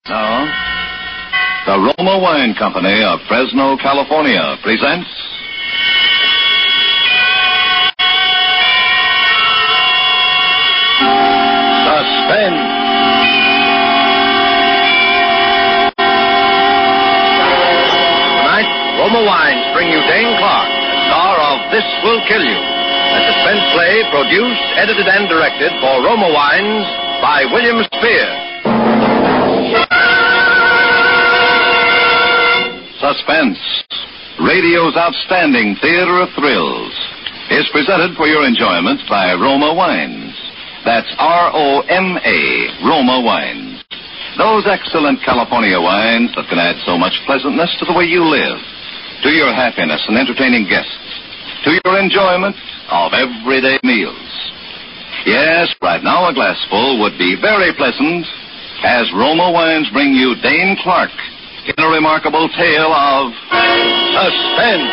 Now, the Roma Wine Company of Fresno, California presents Suspense. Tonight, Roma Wines bring you Dane Clark, star of This Will Kill You, a suspense play produced, edited, and directed for Roma Wines by William Spear. Suspense, radio's outstanding theater of thrills, is presented for your enjoyment by Roma Wines. That's R-O-M-A, Roma Wines. Those excellent California wines that can add so much pleasantness to the way you live, to your happiness and entertaining guests, to your enjoyment of everyday meals. Yes, right now a glassful would be very pleasant as Roma Wines bring you Dane Clark in a remarkable tale of suspense.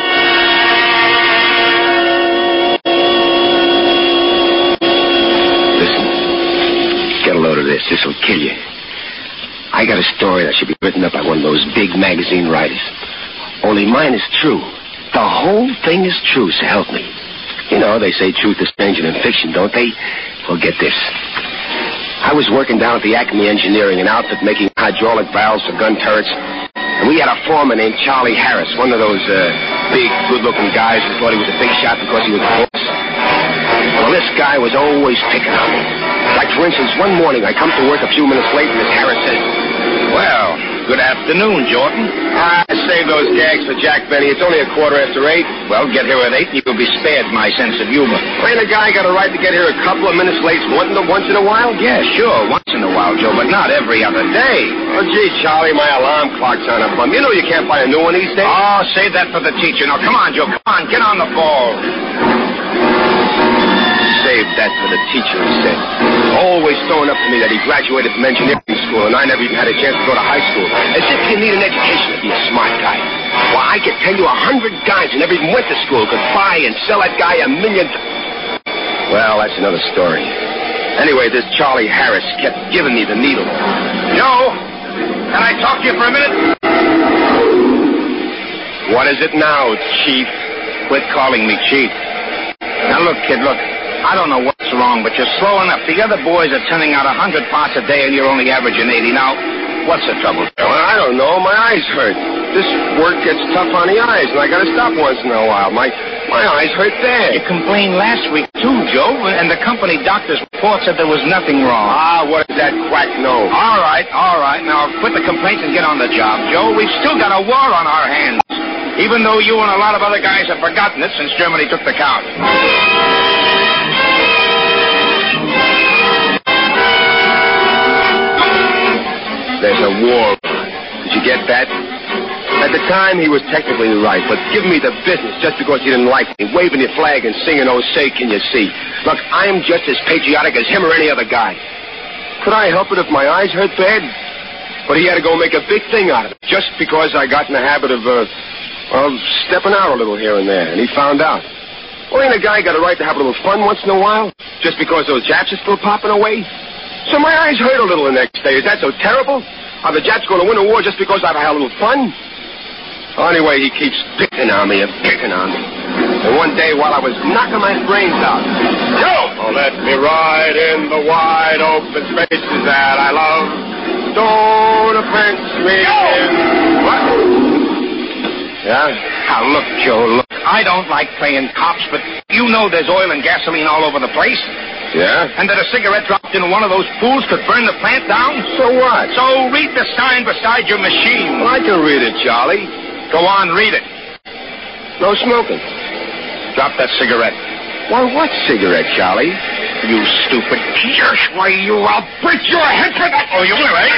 Listen, get a load of this. This will kill you. I got a story that should be written up by one of those big magazine writers. Only mine is true. The whole thing is true, so help me. You know, they say truth is stranger than fiction, don't they? Well, get this. I was working down at the Acme Engineering, an outfit making hydraulic valves for gun turrets. And we had a foreman named Charlie Harris, one of those big, good-looking guys who thought he was a big shot because he was a boss. Well, this guy was always picking on me. Like, for instance, one morning I come to work a few minutes late, and Miss Harris says, "Well, good afternoon, Jordan." Save those gags for Jack Benny. It's only 8:15. Well, get here at 8 and you'll be spared my sense of humor. Ain't a guy got a right to get here a couple of minutes late once in a while? Yeah, sure, once in a while, Joe, but not every other day. Oh, gee, Charlie, my alarm clock's on a bum. You know you can't buy a new one these days. Oh, save that for the teacher. Now, come on, Joe, come on, get on the ball. Save that for the teacher, he said. Always throwing up to me that he graduated from engineering school and I never even had a chance to go to high school. As if you need an education to be a smart guy. Well, I could tell you 100 guys who never even went to school could buy and sell that guy $1 million. Well, that's another story. Anyway, this Charlie Harris kept giving me the needle. Joe, can I talk to you for a minute? What is it now, Chief? Quit calling me Chief. Now, look, kid, look. I don't know what's wrong, but you're slow enough. The other boys are turning out 100 parts a day, and you're only averaging 80. Now, what's the trouble, Joe? Well, I don't know. My eyes hurt. This work gets tough on the eyes, and I got to stop once in a while. My eyes hurt bad. You complained last week, too, Joe, and the company doctor's report said there was nothing wrong. Ah, what does that quack know? All right. Now, quit the complaints and get on the job, Joe. We've still got a war on our hands, even though you and a lot of other guys have forgotten it since Germany took the count. There's a war. Did you get that? At the time, he was technically right, but give me the business just because you didn't like me, waving your flag and singing, "Oh, say, can you see?" Look, I'm just as patriotic as him or any other guy. Could I help it if my eyes hurt bad? But he had to go make a big thing out of it, just because I got in the habit of, stepping out a little here and there, and he found out. Well, ain't a guy got a right to have a little fun once in a while, just because those Japs are still popping away? So my eyes hurt a little the next day. Is that so terrible? Are the Japs going to win a war just because I've had a little fun? Well, anyway, he keeps picking on me. And one day while I was knocking my brains out, Joe! Oh, let me ride in the wide open spaces that I love. Don't offense me. Joe! What? Yeah? Now, look, Joe, look. I don't like playing cops, but you know there's oil and gasoline all over the place. Yeah? And that a cigarette dropped in one of those pools could burn the plant down? So what? So read the sign beside your machine. Well, I can read it, Charlie. Go on, read it. No smoking. Drop that cigarette. Why, what cigarette, Charlie? You stupid jerk. Why, I'll break your head for that. Oh, you will, eh?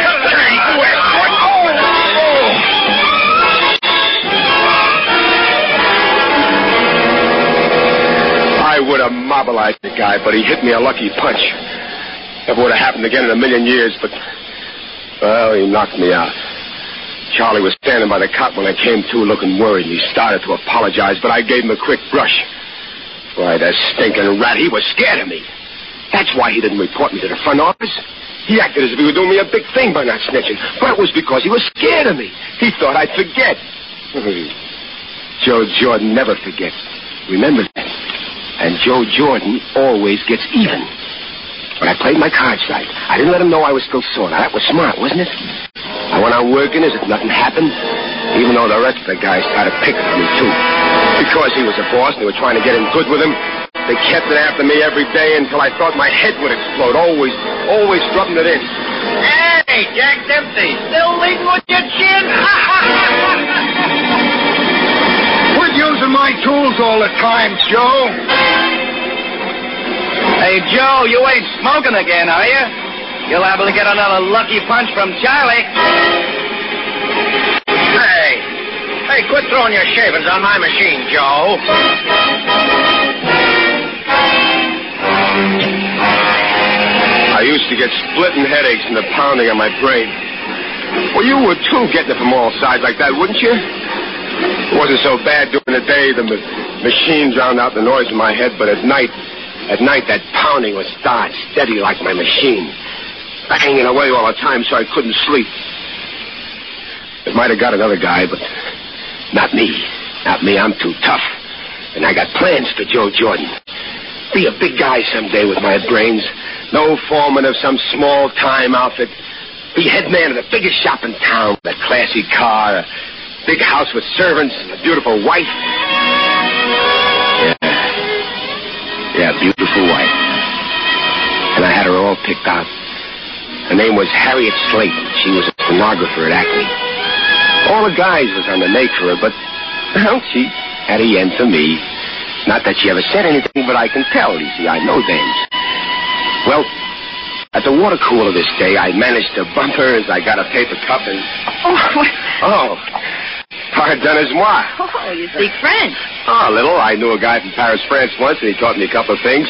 I would have mobilized the guy, but he hit me a lucky punch. Never would have happened again in a million years, but, well, he knocked me out. Charlie was standing by the cot when I came to looking worried, and he started to apologize, but I gave him a quick brush. Why, that stinking rat, he was scared of me. That's why he didn't report me to the front office. He acted as if he were doing me a big thing by not snitching. But it was because he was scared of me. He thought I'd forget. Joe Jordan never forgets. Remember that. And Joe Jordan always gets even. But I played my cards right. I didn't let him know I was still sore. Now, that was smart, wasn't it? I went on working as if nothing happened, even though the rest of the guys started picking on me, too. Because he was a boss and they were trying to get in good with him, they kept it after me every day until I thought my head would explode, always rubbing it in. Hey, Jack Dempsey, still leading with your chin? Quit using my tools all the time, Joe. Hey, Joe, you ain't smoking again, are you? You'll able to get another lucky punch from Charlie. Hey, quit throwing your shavings on my machine, Joe. I used to get splitting headaches and the pounding on my brain. Well, you would, too, getting it from all sides like that, wouldn't you? It wasn't so bad during the day. The machine drowned out the noise in my head, but at night, that pounding was start steady like my machine. Banging away all the time so I couldn't sleep. It might have got another guy, but not me. Not me. I'm too tough. And I got plans for Joe Jordan. Be a big guy someday with my brains. No foreman of some small-time outfit. Be head man of the biggest shop in town with a classy car, a big house with servants, and a beautiful wife. Yeah, beautiful wife. And I had her all picked out. Her name was Harriet Slayton. She was a stenographer at Acme. All the guys was on the make for her, but, well, she had a yen for me. Not that she ever said anything, but I can tell. You see, I know dames. Well, at the water cooler this day, I managed to bump her as I got a paper cup and... Oh, pardonnez-moi. Oh, you speak French. Oh, a little. I knew a guy from Paris, France once, and he taught me a couple of things.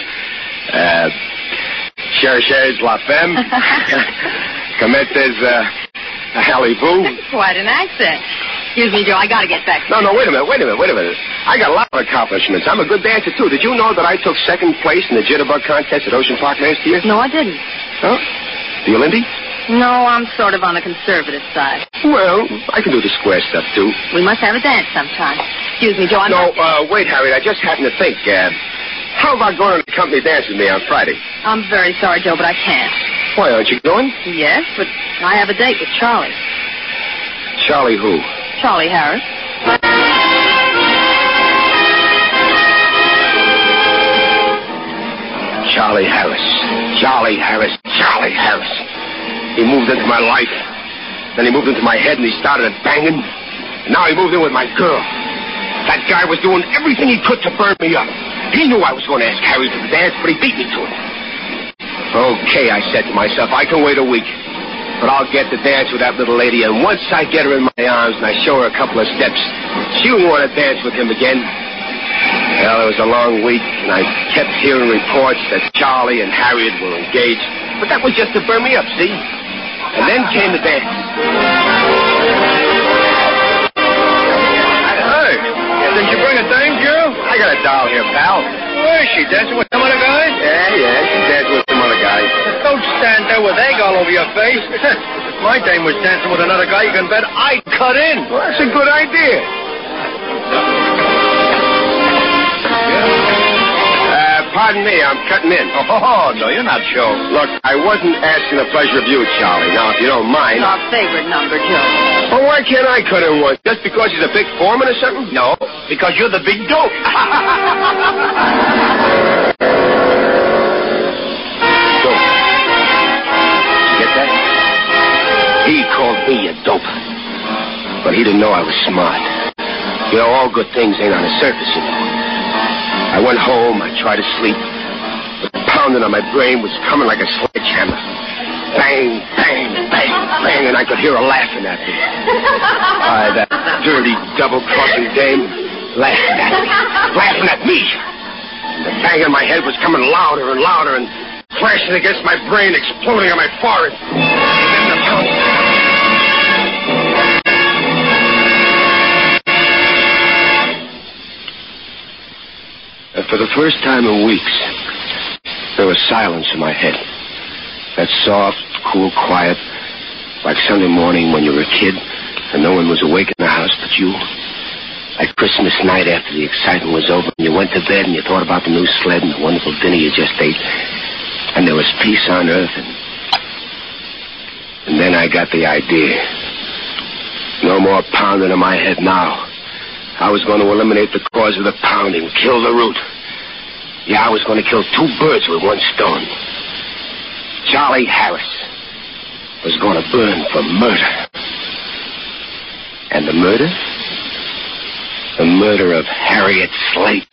Cherchez la femme. Cometes allez-vous. Quite an accent. Excuse me, Joe, I gotta get back. No, wait a minute. I got a lot of accomplishments. I'm a good dancer, too. Did you know that I took second place in the jitterbug contest at Ocean Park last year? No, I didn't. Huh? Do you, Lindy? No, I'm sort of on the conservative side. Well, I can do the square stuff, too. We must have a dance sometime. Excuse me, Joe, wait, Harriet, I just happened to think, how about going to the company dance with me on Friday? I'm very sorry, Joe, but I can't. Why, aren't you going? Yes, but I have a date with Charlie. Charlie who? Charlie Harris. Charlie Harris. He moved into my life. Then he moved into my head and he started banging. And now he moved in with my girl. That guy was doing everything he could to burn me up. He knew I was going to ask Harry to the dance, but he beat me to it. Okay, I said to myself, I can wait a week. But I'll get to dance with that little lady, and once I get her in my arms and I show her a couple of steps, she won't want to dance with him again. Well, it was a long week, and I kept hearing reports that Charlie and Harriet were engaged. But that was just to burn me up, see? And then came the dance. Hey, did you bring a dame, Joe? I got a doll here, pal. Where is she? Dancing with some other guys? Yeah, she's dancing with some other guys. Don't stand there with egg all over your face. If my dame was dancing with another guy, you can bet I'd cut in. Well, that's a good idea. Pardon me, I'm cutting in. Oh, no, you're not, Joe. Look, I wasn't asking the pleasure of you, Charlie. Now, if you don't mind... Our favorite number, Joe. Well, why can't I cut in one? Just because he's a big foreman or something? No, because you're the big dope. Dope. You get that? He called me a dope. But he didn't know I was smart. You know, all good things ain't on the surface, you know. I went home, I tried to sleep, but the pounding on my brain was coming like a sledgehammer. Bang, bang, bang, bang, and I could hear her laughing at me. That dirty, double-crossing dame laughing at me. And the bang in my head was coming louder and louder and crashing against my brain, exploding on my forehead. And then the pounding... And for the first time in weeks, there was silence in my head. That soft, cool, quiet, like Sunday morning when you were a kid and no one was awake in the house but you. Like Christmas night after the excitement was over and you went to bed and you thought about the new sled and the wonderful dinner you just ate. And there was peace on earth and then I got the idea. No more pounding in my head now. I was going to eliminate the cause of the pounding, kill the root. Yeah, I was going to kill two birds with one stone. Charlie Harris was going to burn for murder. And the murder? The murder of Harriet Slate.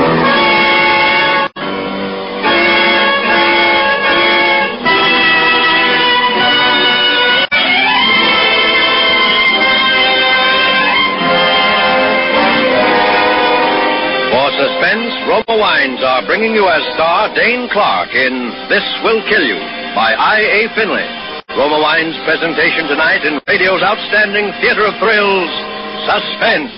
Suspense, Roma Wines are bringing you as star Dane Clark in This Will Kill You by I.A. Finley. Roma Wines' presentation tonight in radio's outstanding theater of thrills, Suspense.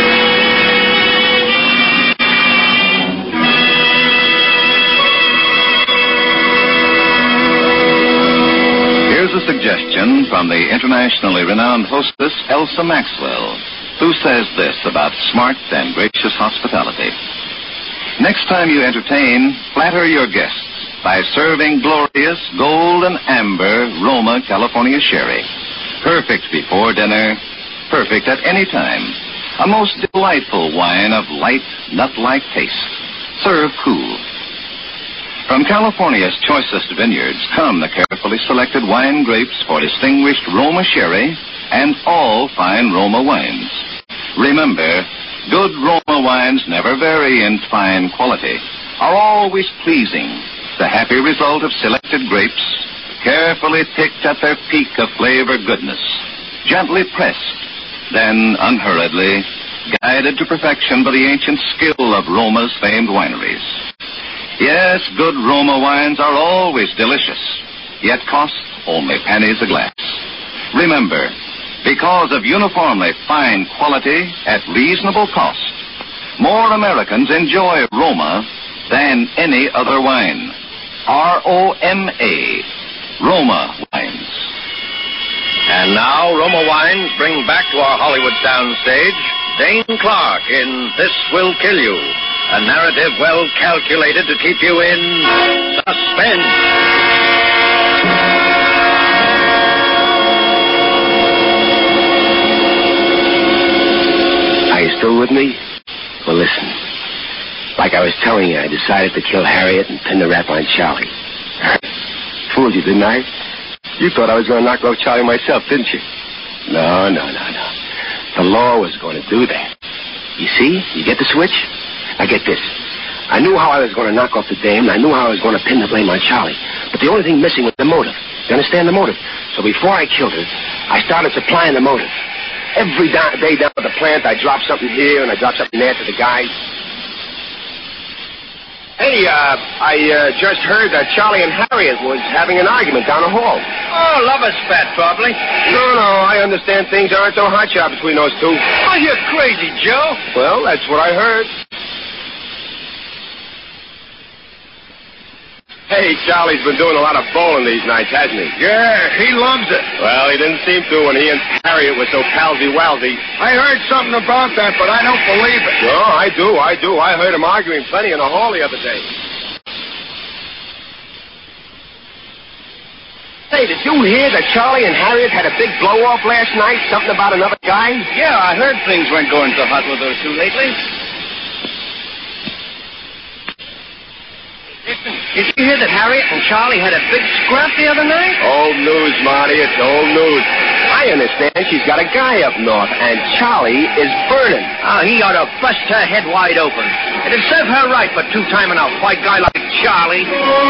Here's a suggestion from the internationally renowned hostess Elsa Maxwell, who says this about smart and gracious hospitality. Next time you entertain, flatter your guests by serving glorious gold and amber Roma California Sherry. Perfect before dinner, perfect at any time. A most delightful wine of light, nut-like taste. Serve cool. From California's choicest vineyards come the carefully selected wine grapes for distinguished Roma Sherry and all fine Roma wines. Remember, good Roma wines never vary in fine quality, are always pleasing, the happy result of selected grapes, carefully picked at their peak of flavor goodness, gently pressed, then unhurriedly guided to perfection by the ancient skill of Roma's famed wineries. Yes, good Roma wines are always delicious, yet cost only pennies a glass. Remember, because of uniformly fine quality at reasonable cost, more Americans enjoy Roma than any other wine. R-O-M-A, Roma Wines. And now, Roma Wines bring back to our Hollywood soundstage Dane Clark in This Will Kill You, a narrative well calculated to keep you in suspense. Are you still with me? Well, listen. Like I was telling you, I decided to kill Harriet and pin the rap on Charlie. Fooled you, didn't I? You thought I was going to knock off Charlie myself, didn't you? No. The law was going to do that. You see? You get the switch? Now get this. I knew how I was going to knock off the dame, and I knew how I was going to pin the blame on Charlie. But the only thing missing was the motive. You understand the motive? So before I killed her, I started supplying the motive. Every day down at the plant, I drop something here and I drop something there to the guys. Hey, I just heard that Charlie and Harriet was having an argument down the hall. Oh, lovers spat, probably. No, I understand things aren't so hotshot between those two. Oh, you're crazy, Joe. Well, that's what I heard. Hey, Charlie's been doing a lot of bowling these nights, hasn't he? Yeah, he loves it. Well, he didn't seem to when he and Harriet were so palsy-walsy. I heard something about that, but I don't believe it. Sure, I do. I heard him arguing plenty in the hall the other day. Hey, did you hear that Charlie and Harriet had a big blow-off last night? Something about another guy? Yeah, I heard things weren't going so hot with those two lately. Did you hear that Harriet and Charlie had a big scrap the other night? Old news, Marty. It's old news. I understand she's got a guy up north, and Charlie is burning. Oh, he ought to bust her head wide open. It'd serve her right for two-timing a white guy like Charlie.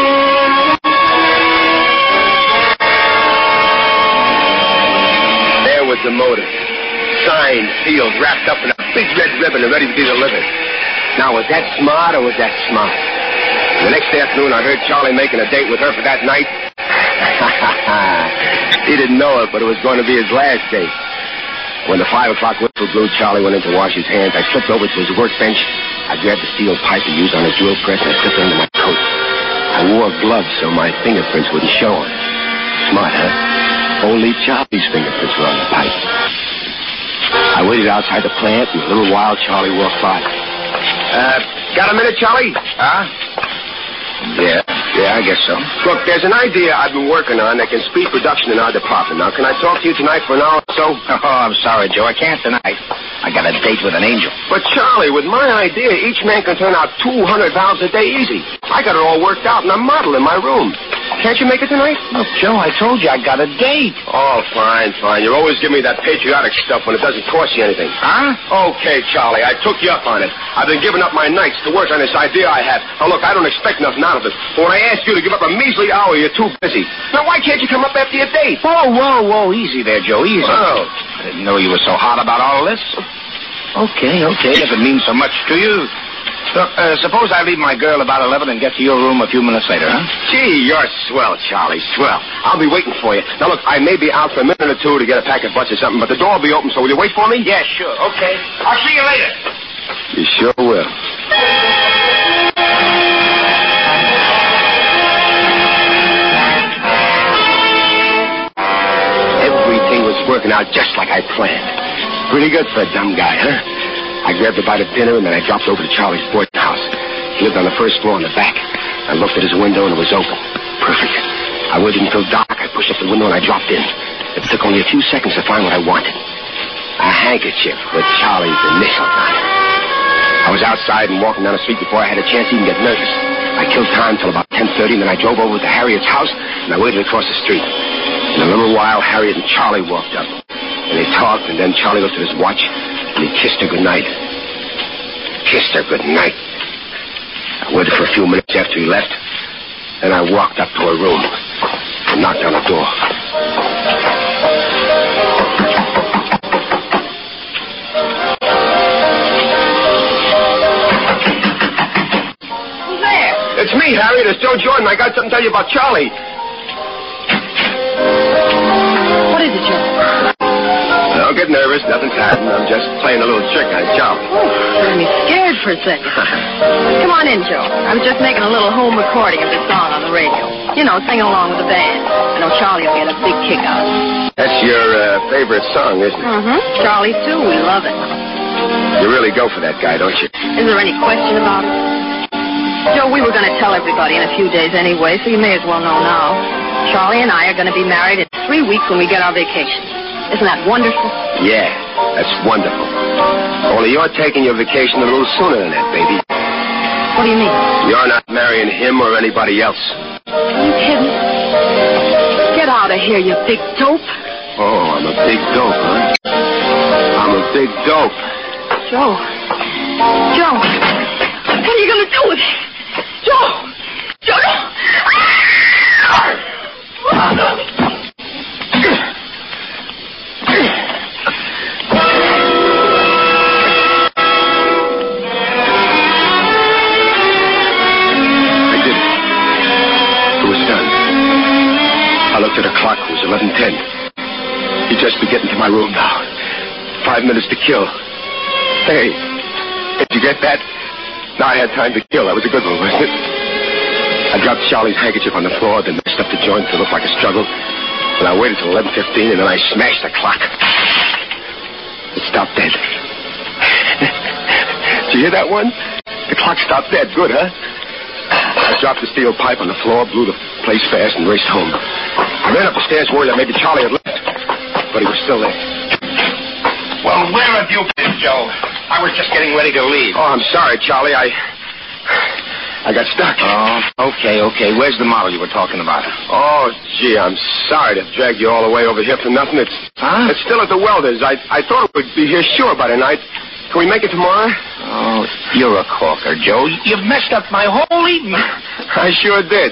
There was the motive. Signed, sealed, wrapped up in a big red ribbon and ready to be delivered. Now, was that smart or was that smart? The next afternoon, I heard Charlie making a date with her for that night. He didn't know it, but it was going to be his last date. When the 5 o'clock whistle blew, Charlie went in to wash his hands. I slipped over to his workbench. I grabbed the steel pipe he used on his drill press and I slipped it under my coat. I wore gloves so my fingerprints wouldn't show on it. Smart, huh? Only Charlie's fingerprints were on the pipe. I waited outside the plant, and a little while Charlie walked by. Got a minute, Charlie? Huh? Yeah, I guess so. Look, there's an idea I've been working on that can speed production in our department. Now, can I talk to you tonight for an hour or so? Oh, I'm sorry, Joe. I can't tonight. I got a date with an angel. But, Charlie, with my idea, each man can turn out 200 valves a day easy. I got it all worked out in a model in my room. Can't you make it tonight? Look, Joe, I told you I got a date. Oh, fine. You're always giving me that patriotic stuff when it doesn't cost you anything. Huh? Okay, Charlie, I took you up on it. I've been giving up my nights to work on this idea I have. Now, look, I don't expect nothing out of it. But when I ask you to give up a measly hour, you're too busy. Now, why can't you come up after your date? Whoa. Easy there, Joe. Easy. Oh. I didn't know you were so hot about all this. Okay. If it means so much to you. Look, suppose I leave my girl about 11 and get to your room a few minutes later, huh? Gee, you're swell, Charlie, swell. I'll be waiting for you. Now, look, I may be out for a minute or two to get a pack of butts or something, but the door will be open, so will you wait for me? Yeah, sure. Okay. I'll see you later. You sure will. Everything was working out just like I planned. Pretty good for a dumb guy, huh? I grabbed a bite of dinner, and then I dropped over to Charlie's boarding house. He lived on the first floor in the back. I looked at his window, and it was open. Perfect. I waited until dark. I pushed up the window, and I dropped in. It took only a few seconds to find what I wanted. A handkerchief with Charlie's initials on it. I was outside and walking down the street before I had a chance to even get nervous. I killed time till about 10:30, and then I drove over to Harriet's house, and I waited across the street. In a little while, Harriet and Charlie walked up. And they talked, and then Charlie looked at his watch, and he kissed her goodnight. Kissed her goodnight. I waited for a few minutes after he left. Then I walked up to her room and knocked on the door. Who's there? It's me, Harriet. It's Joe Jordan. I got something to tell you about Charlie. What is it, Joe? Don't get nervous. Nothing's happened. I'm just playing a little trick on Charlie. Oh, you had me scared for a second. Come on in, Joe. I was just making a little home recording of this song on the radio. You know, singing along with the band. I know Charlie will get a big kick out of it. That's your favorite song, isn't it? Mm-hmm. Charlie, too. We love it. You really go for that guy, don't you? Is there any question about it? Joe, we were going to tell everybody in a few days anyway, so you may as well know now. Charlie and I are going to be married in 3 weeks when we get our vacation. Isn't that wonderful? Yeah, that's wonderful. Only you're taking your vacation a little sooner than that, baby. What do you mean? You're not marrying him or anybody else. Are you kidding? Get out of here, you big dope. Oh, I'm a big dope, huh? I'm a big dope. Joe, what are you going to do with it? Joe! I looked at the clock. It was 11:10. He'd just be getting to my room now. 5 minutes to kill. Hey, did you get that? Now I had time to kill. That was a good one, wasn't it? I dropped Charlie's handkerchief on the floor, then messed up the joint to look like a struggle. And I waited till 11:15, and then I smashed the clock. It stopped dead. Did you hear that one? The clock stopped dead. Good, huh? I dropped the steel pipe on the floor, blew the place fast, and raced home. I ran up the stairs worried that maybe Charlie had left, but he was still there. Well, where have you been, Joe? I was just getting ready to leave. Oh, I'm sorry, Charlie. I got stuck. Oh, okay. Where's the model you were talking about? Oh, gee, I'm sorry to drag you all the way over here for nothing. It's still at the welders. I thought it would be here sure by tonight. Can we make it tomorrow? Oh, you're a corker, Joe. You've messed up my whole evening. I sure did.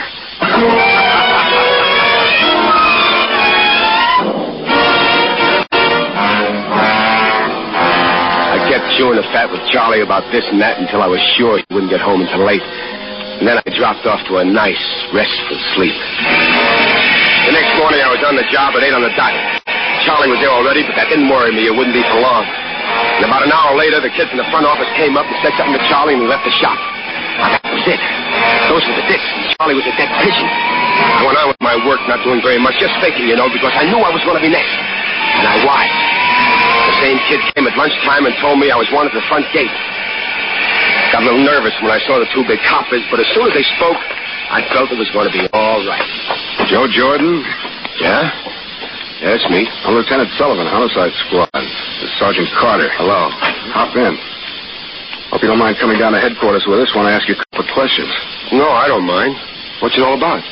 I kept chewing the fat with Charlie about this and that until I was sure he wouldn't get home until late. And then I dropped off to a nice, restful sleep. The next morning I was on the job at 8 on the dot. Charlie was there already, but that didn't worry me. It wouldn't be for long. And about an hour later, the kid from the front office came up and said something to Charlie, and he left the shop. I got was it. Those were the dicks. Charlie was a dead pigeon. I went on with my work, not doing very much, just faking, because I knew I was going to be next. And I was. The same kid came at lunchtime and told me I was wanted at the front gate. Got a little nervous when I saw the two big coppers, but as soon as they spoke, I felt it was going to be all right. Joe Jordan? Yeah? Yeah, it's me. I'm Lieutenant Sullivan, Homicide Squad. This is Sergeant Carter. Hello. Hop in. Hope you don't mind coming down to headquarters with us. Want to ask you a couple of questions. No, I don't mind. What's it all about?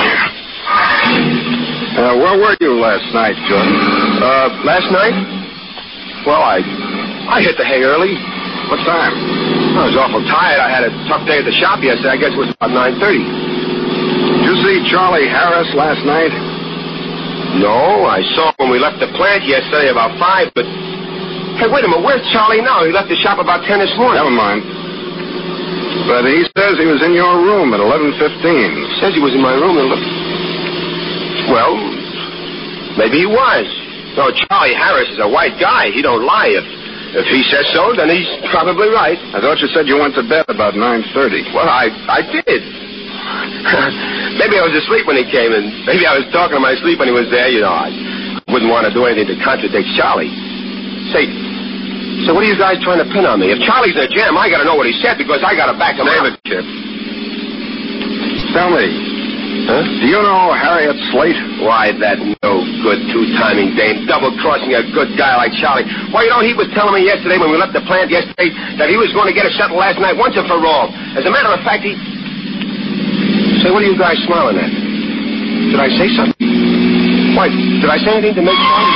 Where were you last night, Jordan? Last night? Well, I hit the hay early. What time? I was awful tired. I had a tough day at the shop yesterday. I guess it was about 9:30. Did you see Charlie Harris last night? No, I saw him when we left the plant yesterday about 5, but... Hey, wait a minute. Where's Charlie now? He left the shop about 10 this morning. Never mind. But he says he was in your room at 11:15. Says he was in my room. Well, maybe he was. No, Charlie Harris is a white guy. He don't lie. If he says so, then he's probably right. I thought you said you went to bed about 9:30. Well, I did. Maybe I was asleep when he came, and maybe I was talking in my sleep when he was there. I wouldn't want to do anything to contradict Charlie. Say, so what are you guys trying to pin on me? If Charlie's in a jam, I got to know what he said because I got to back him up. Chip. Tell me, do you know Harriet Slate? Why, that no-good two-timing dame double-crossing a good guy like Charlie. Why, he was telling me yesterday when we left the plant yesterday that he was going to get us settled last night once and for all. As a matter of fact, he... Say, what are you guys smiling at? Did I say something? Why, did I say anything to make Charlie...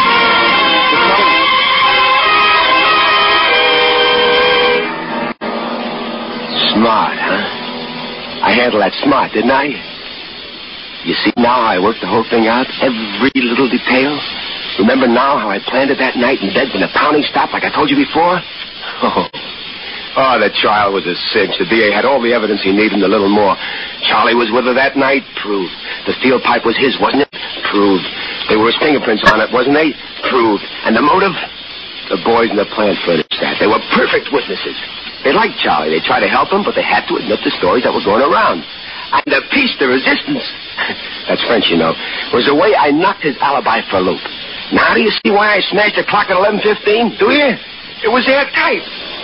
Smart, huh? I handled that smart, didn't I? You see now I worked the whole thing out, every little detail? Remember now how I planned it that night in bed when the pounding stopped like I told you before? Oh, the trial was a cinch. The DA had all the evidence he needed and a little more. Charlie was with her that night? Proved. The steel pipe was his, wasn't it? Proved. There were his fingerprints on it, wasn't they? Proved. And the motive? The boys in the plant furnished that. They were perfect witnesses. They liked Charlie. They tried to help him, but they had to admit the stories that were going around. And the piece de resistance, that's French, was the way I knocked his alibi for a loop. Now do you see why I smashed the clock at 11:15? Do you? It was airtight.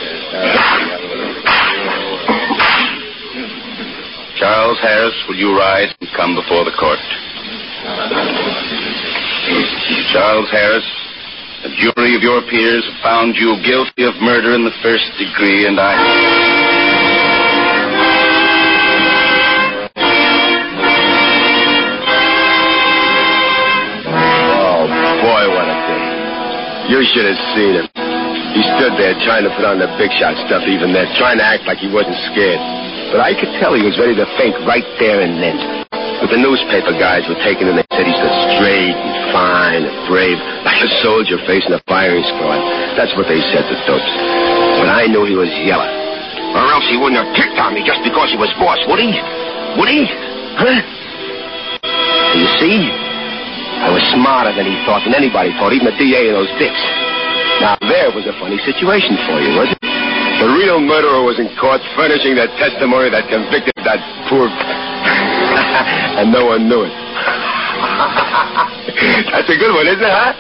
Charles Harris, will you rise and come before the court? Charles Harris, a jury of your peers have found you guilty of murder in the first degree, and I... Oh, boy, what a day. You should have seen him. He stood there trying to put on the big shot stuff even then, trying to act like he wasn't scared. But I could tell he was ready to faint right there and then. But the newspaper guys were taking him. They said he stood straight and fine and brave, like a soldier facing a firing squad. That's what they said to Dopes. But I knew he was yellow. Or else he wouldn't have picked on me just because he was boss, would he? Would he? Huh? And you see, I was smarter than he thought, than anybody thought, even the DA and those dicks. Now, there was a funny situation for you, wasn't it? The real murderer was in court furnishing that testimony that convicted that poor... and no one knew it. That's a good one, isn't it, huh?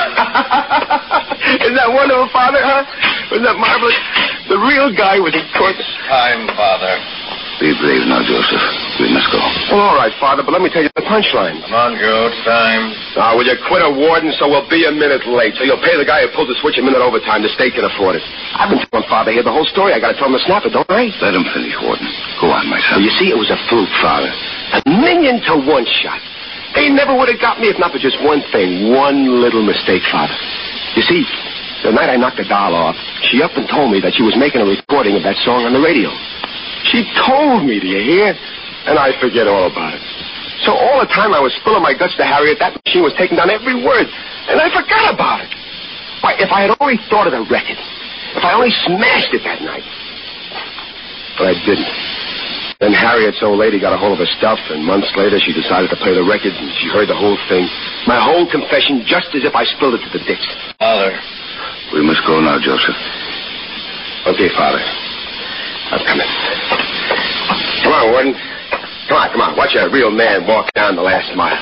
Isn't that wonderful, Father, huh? Wasn't that marvelous? The real guy was in court. Time, Father. Be brave now, Joseph. We must go. Well, all right, Father, but let me tell you the punchline. Come on, Joe. It's time. Now, will you quit a warden so we'll be a minute late? So you'll pay the guy who pulled the switch a minute overtime. The state can afford it. I've been telling Father here the whole story. I got to tell him to snap it, don't I? Let him finish, Warden. Go on, my son. Well, you see, it was a fluke, Father. 1,000,000 to 1 shot. They never would have got me if not for just one thing. One little mistake, Father. You see, the night I knocked the doll off, she up and told me that she was making a recording of that song on the radio. She told me, do you hear? And I forget all about it. So all the time I was spilling my guts to Harriet, that machine was taking down every word. And I forgot about it. Why, if I had only thought of the record, if I only smashed it that night. But I didn't. Then Harriet's old lady got a hold of her stuff, and months later she decided to play the record, and she heard the whole thing. My whole confession, just as if I spilled it to the dicks. Father. We must go now, Joseph. Okay, Father. I'm coming. Come on, Warden. Come on. Watch a real man walk down the last mile.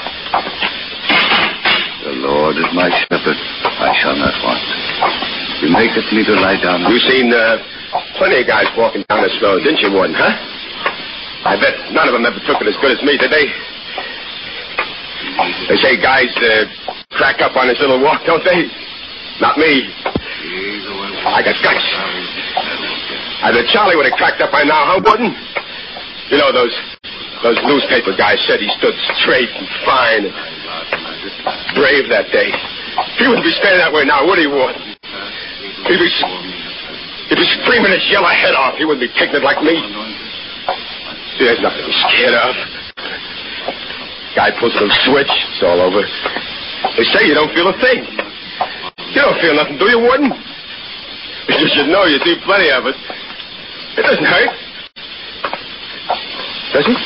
The Lord is my shepherd. I shall not want. You maketh me to lie down. You seen plenty of guys walking down this road, didn't you, Warden, huh? I bet none of them ever took it as good as me, did they? They say guys crack up on this little walk, don't they? Not me. I got guts. I bet Charlie would have cracked up by now, huh, Warden? You know, those newspaper guys said he stood straight and fine and brave that day. He wouldn't be standing that way now, would he, Warden? He'd be screaming his yellow head off. He wouldn't be taking it like me. See, there's nothing to be scared of. Guy pulls a little switch, it's all over. They say you don't feel a thing. You don't feel nothing, do you, Warden? You should know you do plenty of it. It doesn't hurt. Does it?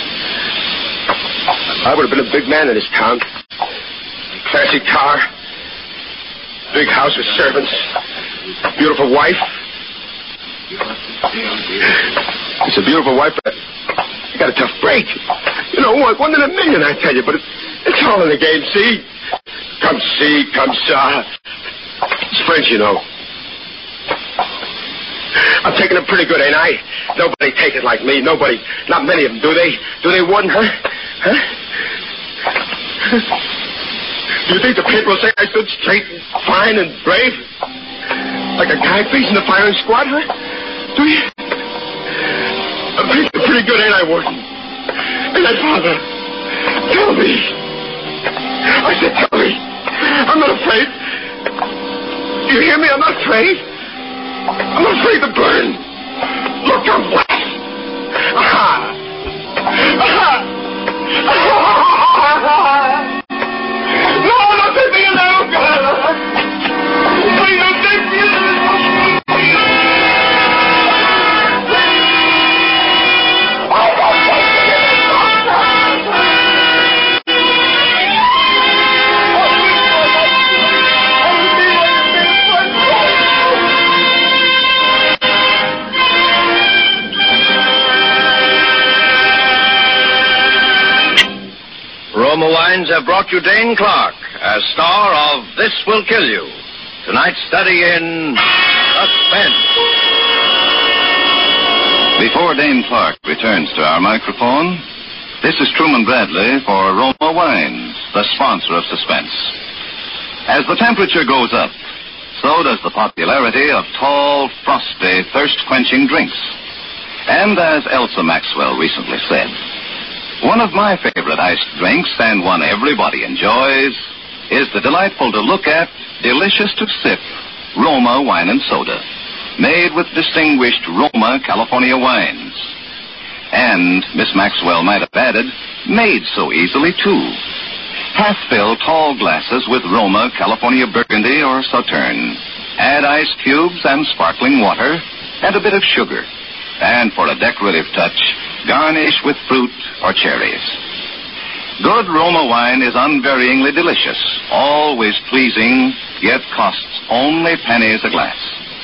I would have been a big man in this town. Classy car. Big house with servants. Beautiful wife. It's a beautiful wife, but I got a tough break. You know, one in a million, I tell you, but it's all in the game, see? Come see, come saw. It's French, you know. I'm taking it pretty good, ain't I? Nobody take it like me. Nobody. Not many of them, do they? Do they, Warden, huh? Huh? Do you think the paper will say I stood straight and fine and brave? Like a guy facing the firing squad, huh? Do you? I'm taking it pretty good, ain't I, Warden? Ain't I, Father? Tell me. I said tell me. I'm not afraid. You hear me? I'm not afraid. I'm not afraid to burn. Look, I'm wet. Aha! Aha! No, don't take me alone, God. Please don't take me alone. Roma Wines have brought you Dane Clark as star of This Will Kill You. Tonight's study in suspense. Before Dane Clark returns to our microphone, this is Truman Bradley for Roma Wines, the sponsor of Suspense. As the temperature goes up, so does the popularity of tall, frosty, thirst-quenching drinks. And as Elsa Maxwell recently said, one of my favorite iced drinks, and one everybody enjoys, is the delightful to look at, delicious to sip, Roma Wine and Soda, made with distinguished Roma California wines. And, Miss Maxwell might have added, made so easily, too. Half-fill tall glasses with Roma California Burgundy or Sauterne. Add ice cubes and sparkling water and a bit of sugar. And for a decorative touch, garnish with fruit or cherries. Good Roma wine is unvaryingly delicious, always pleasing, yet costs only pennies a glass.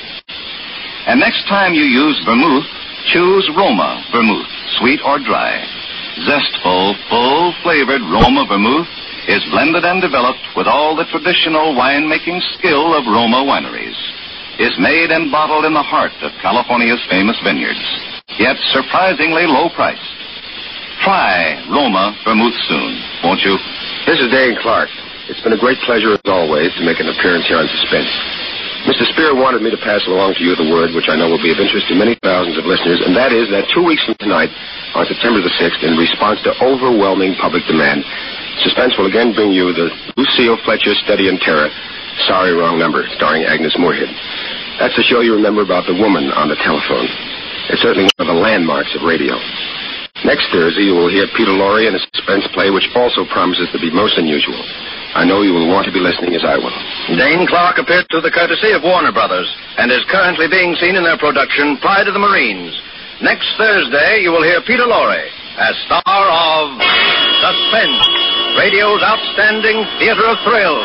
And next time you use vermouth, choose Roma vermouth, sweet or dry. Zestful, full-flavored Roma vermouth is blended and developed with all the traditional wine-making skill of Roma wineries. Is made and bottled in the heart of California's famous vineyards, yet surprisingly low priced. Try Roma vermouth soon, won't you? This is Dane Clark. It's been a great pleasure, as always, to make an appearance here on Suspense. Mr. Spear wanted me to pass along to you the word, which I know will be of interest to many thousands of listeners, and that is that 2 weeks from tonight, on September the 6th, in response to overwhelming public demand, Suspense will again bring you the Lucille Fletcher Study in Terror, Sorry, Wrong Number, starring Agnes Moorehead. That's the show you remember about the woman on the telephone. It's certainly one of the landmarks of radio. Next Thursday, you will hear Peter Lorre in a suspense play which also promises to be most unusual. I know you will want to be listening as I will. Dane Clark appeared through the courtesy of Warner Brothers and is currently being seen in their production Pride of the Marines. Next Thursday, you will hear Peter Lorre as star of Suspense, radio's outstanding theater of thrills.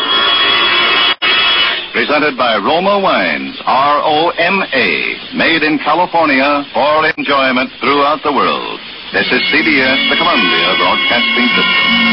Presented by Roma Wines, R-O-M-A, made in California for enjoyment throughout the world. This is CBS, the Columbia Broadcasting System.